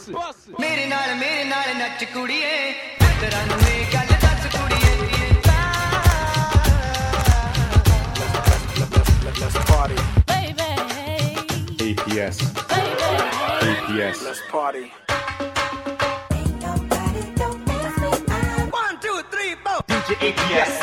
ਮੇਰੇ ਨਾਲ ਨੱਚ ਕੁੜੀਏ ਤੇਰਾ ਨੂੰ ਇਹ ਗੱਲ ਦੱਸ ਕੁੜੀਏ Let's party. Baby. APS. Baby. APS. Let's party. 1 2 3 4 DJ APS.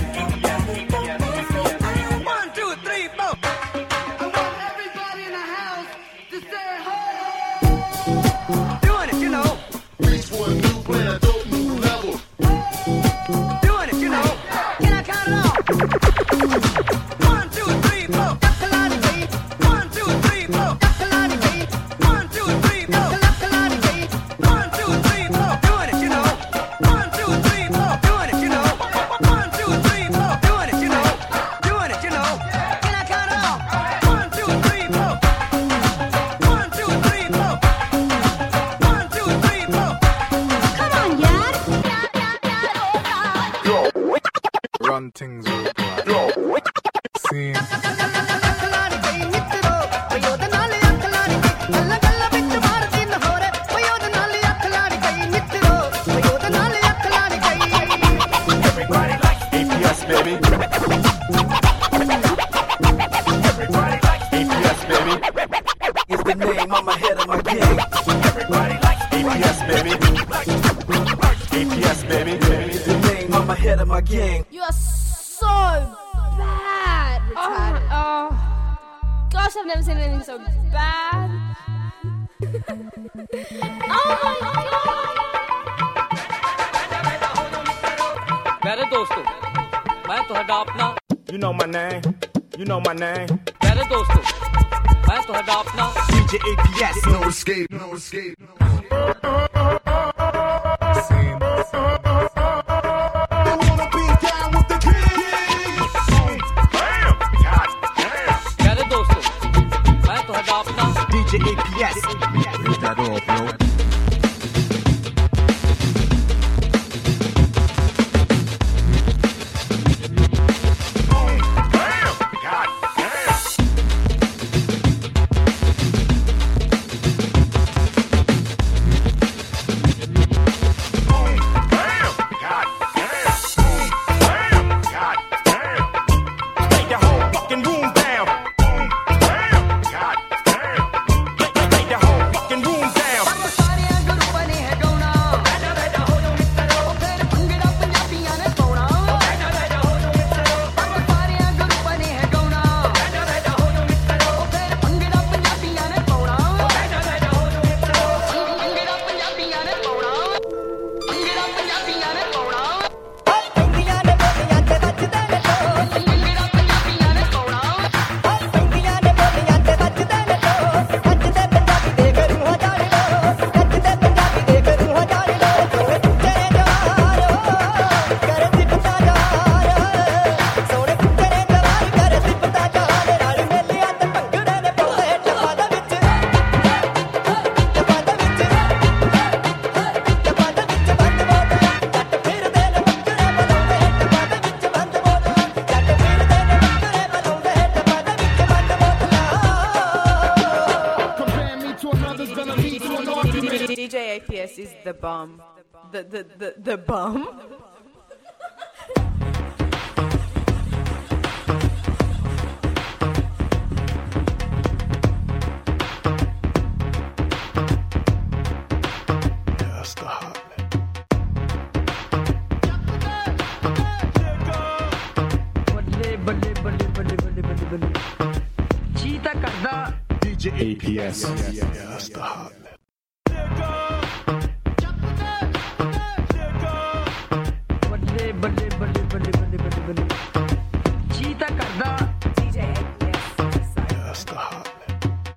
Run things over. See. Everybody like APS, baby. Everybody like APS, baby. Is the name I'm ahead of my game. Everybody like APS, baby. APS, baby. Is the name I'm ahead of my game. You are so bad, retarded. Oh, gosh, I've never seen anything so bad. Oh my god! प्यारे दोस्तों मैं तुहाडा अपना You know my name. You know my name. प्यारे दोस्तों मैं तुहाडा अपना DJ APS. No escape. No escape. See. प्यारे दोस्तों मैं तुहाडा अपना DJ APS. Is that all, bro? DJ APS is the bomb. The bomb? That's the hot. DJ APS. Yeah, that's the hot. DJ APS.